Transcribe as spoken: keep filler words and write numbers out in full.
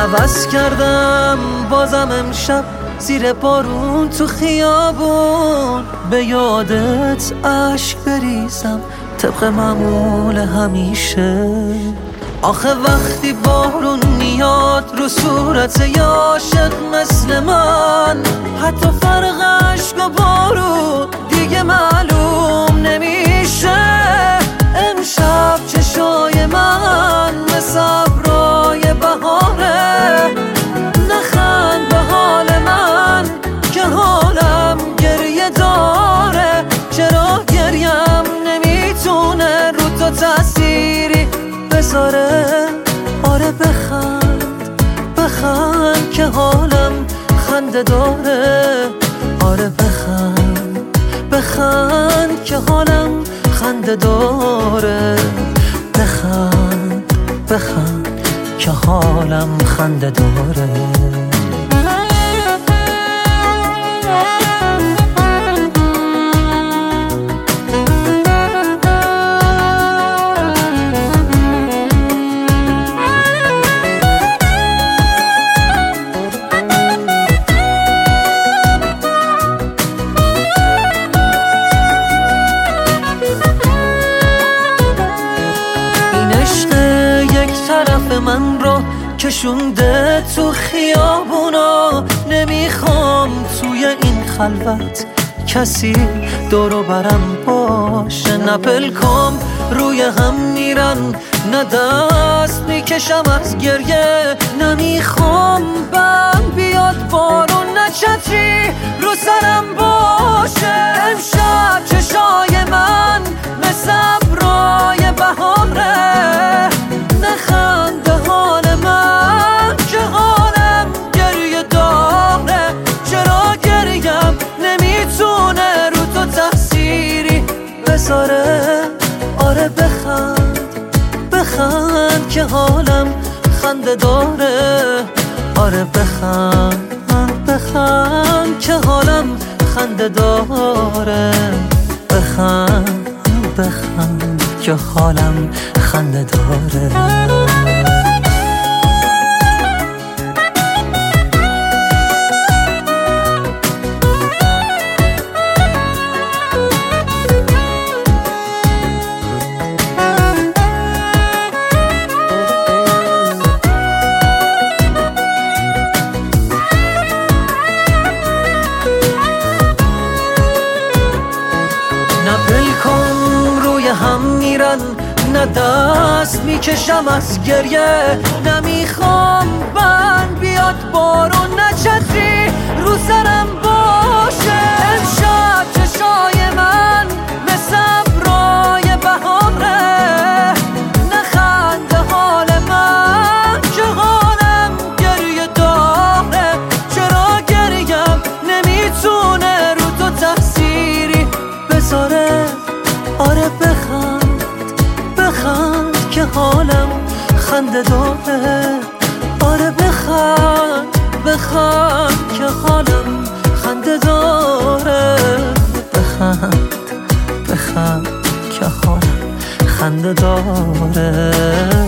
عوض کردم بازم امشب زیر بارون تو خیابون، به یادت عشق بریزم طبق معمول همیشه. آخه وقتی بارون میاد رو صورت یه عاشق مثل من، حتی فرق عشق و بارون دیگه معلوم نمیشه. امشب چشای من مثل ابرای بهاره، نخند به حال من که حالم گریه داره. چرا گریم نمیتونه رو تو تأثیری بذاره؟ آره بخند بخند که حالم خنده داره. آره بخند بخند که حالم خنده داره. بخند بخند که حالم خنده داره. طرف من رو کشونده تو خیابونا، نمیخوام توی این خلوت کسی دورو برم باشه. نه پلکام روی هم میرن، نه دست میکشم از گریه. نمیخوام بم بیاد بارون، نه چتری رو سرم باشه. امشب چشای من مثل ابرای بهاره، نخند به حال من که حالم گریه داره. چرا گریم نمیتونه رو تو تأثیری بذاره؟ آره بخند بخند که حالم خنده داره. آره بخند بخند که حالم خنده داره. بخند بخند که حالم خنده داره. نه پلکام روی هم میرن، نه دست میکشم از گریه. نمیخوام بند بیاد بارون، نه چتری رو سرم باشه. امشب چشای من مثل ابرای بهاره، نخند به حال من که حالم گریه داره. چرا گریم نمیتونه رو تو تأثیری بذاره؟ آره بخند بخند که حالم خنده داره. آره بخند بخند که حالم خنده داره. بخند بخند که حالم خنده داره.